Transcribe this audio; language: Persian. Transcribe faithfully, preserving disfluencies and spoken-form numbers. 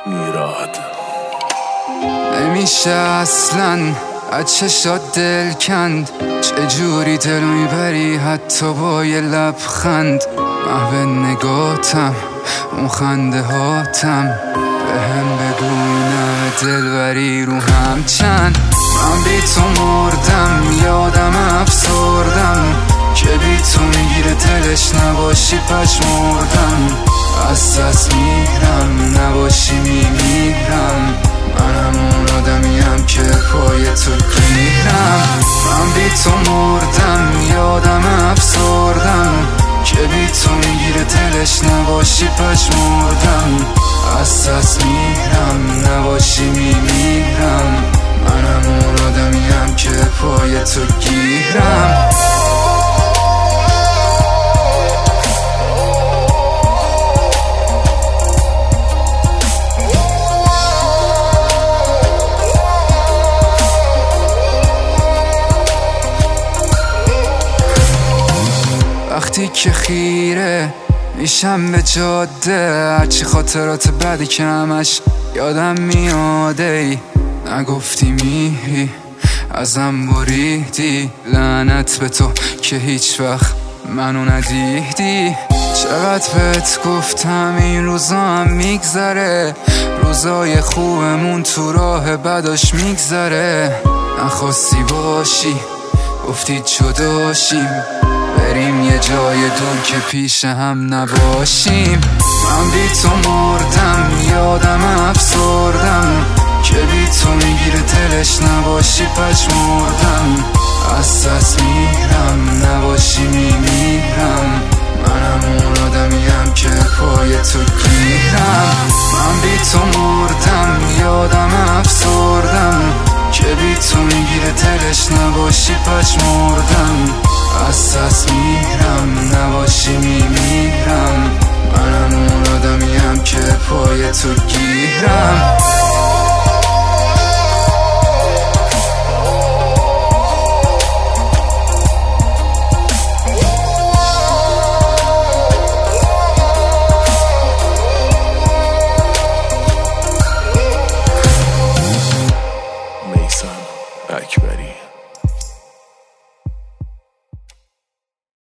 میراد نمیشه اصلا از چشات دل کند، چجوری دل میبری حتی با یه لبخند. محو نگاتم اون خنده هاتم، به هم بگو اینم دلبری رو هم چند. من بی تو مردم یادم افسردم، که بی تو میگیره دلش نباشی پشمردم. از دست میرم نباشی میمیرم، من همون آدمیم که پای تو گیرم. من بی تو مردم یادم افسردم، که بی تو میگیره دلش نباشی پشمردم. از دست میرم نباشی میمیرم، من همون آدمیم که پای تو گیرم. وقتی که خیره میشم به جاده، هرچی خاطرات بدی که همش یادم میاده. ای نگفتی میری ازم بریدی، لعنت به تو که هیچ وقت منو ندیدی. چقدر بهت گفتم این روزا هم میگذره، روزای خوبمون تو راه بداش میگذره. نخواستی باشی گفتی جداشیم، بریم یه جای دور که پیش هم نباشیم. من بی تو مردم یادم افسردم، که بی تو میگیره دلش نباشی پشمردم. از دست میرم نباشی میمیرم، من همون آدمیم که پای تو گیرم. من بی تو مردم یادم افسردم، که بی تو میگیره دلش نباشی پشمردم. از دست میرم نباشی میمیرم، من همون آدمیم که پای تو گیرم.